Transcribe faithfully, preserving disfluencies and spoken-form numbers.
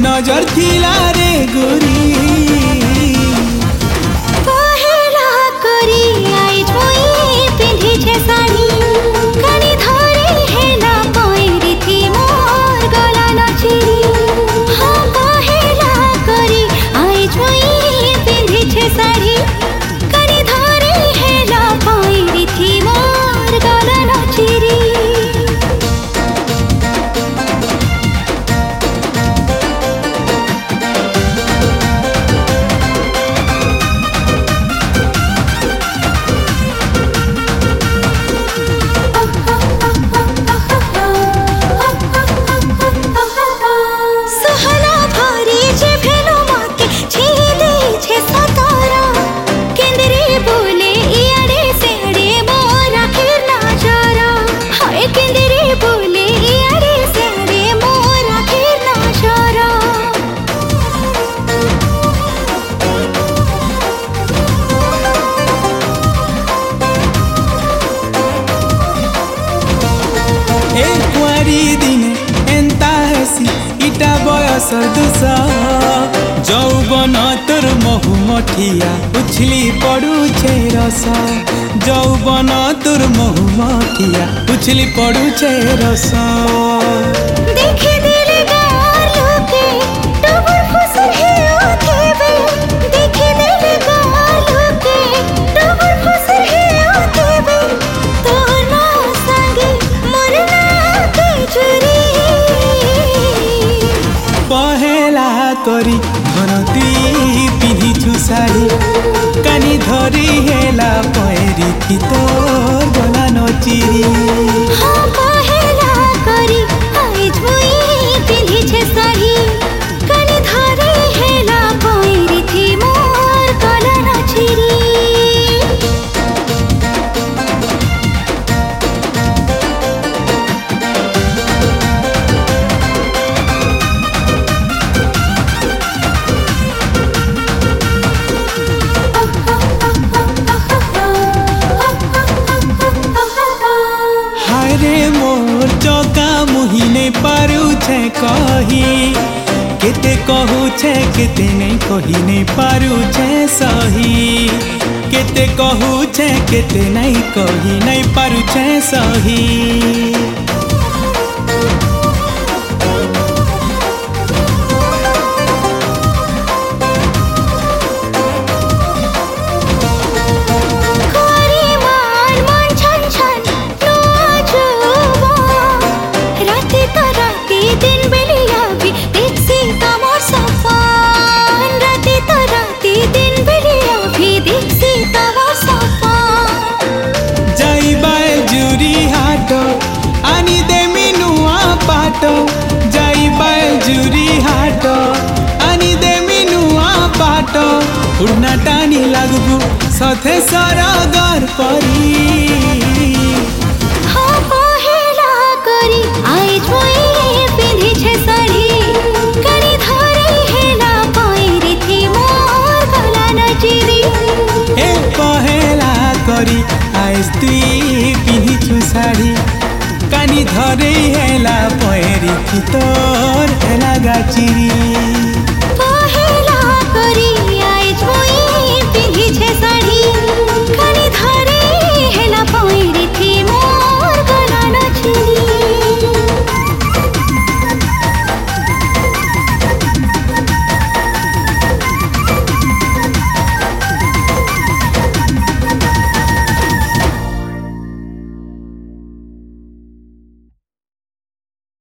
नजर थिला रे गोरी पहेला करी आई जोई पिंधी छे साड़ी कनी धरे हेला पैरी थी मोर गला नचिरी हाँ पहेला करी आई जोई पिंधी छे साड़ी कनी धरे हेला पैरी थी मोर गला नचिरी इटा बयस दुस जौवन तोर महु मठिया उछली पड़ुछे रस जौवन तोर महु मठिया उछली पड़ुछे रस देखे दिले गार लोके डबल फसर है ओथेबे देखे दिले गार लोके डबल फसर है ओथेबे तोर ना संगे मोर ना के चुरी पहेला करी धरती पिंधिछु साड़ी कानी धरी हेला पैरी थी तोर गला नचिरी हाँ पहेला करी आई जोई पिंधी छे साड़ी कानी धरे हेला पैरी थी मोर गला नचिरी पारुछे कही केते कहूछे केते नहीं कही नहीं पारुछे सही केते कहूछे केते नहीं कही नहीं पारुछे सही जाई बाय जुरी हाट आनी देमी नुआ पाट उड़ना टानी लागबू सथे सरगर परी हाँ पहेला करी आई जोई पिंधी छे साड़ी कनी धरे हेला पैरी थी मोर गला नचिरी ए पहेला करी आइस तुई पिंधिछु साड़ी कानी धरे हेला पैरी थी तोर हेला गाचिरी।